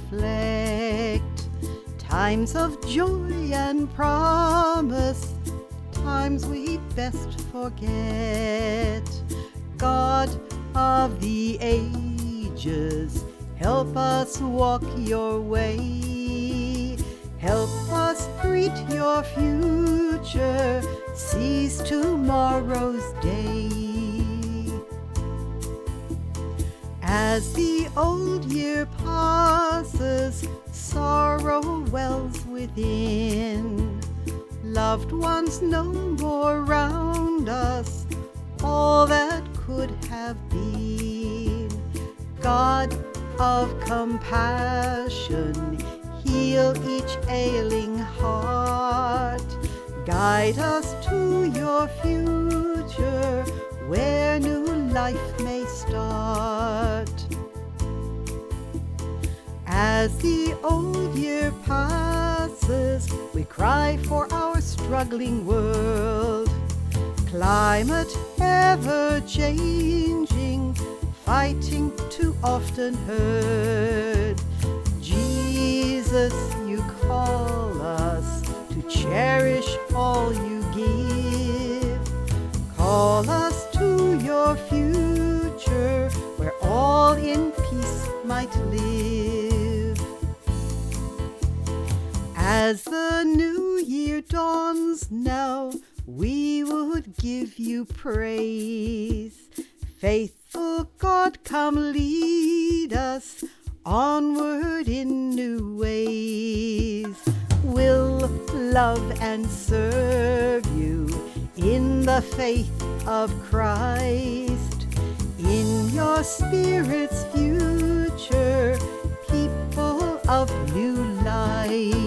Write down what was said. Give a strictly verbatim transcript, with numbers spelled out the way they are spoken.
reflect times of joy and promise, times we best forget. God of the ages, help us walk your way. Help us greet your future, seize tomorrow's day. As the old year passes, sorrow wells within. Loved ones no more round us, all that could have been. God of compassion, heal each ailing heart. Guide us to your future, where new life may start. As the old year passes, we cry for our struggling world. Climate ever changing, fighting too often heard. Jesus, you call us to cherish all you give. Call us to your future, where all in peace might live. As the new year dawns now, we would give you praise. Faithful God, come lead us onward in new ways. We'll love and serve you in the faith of Christ. In your Spirit's future, people of new life.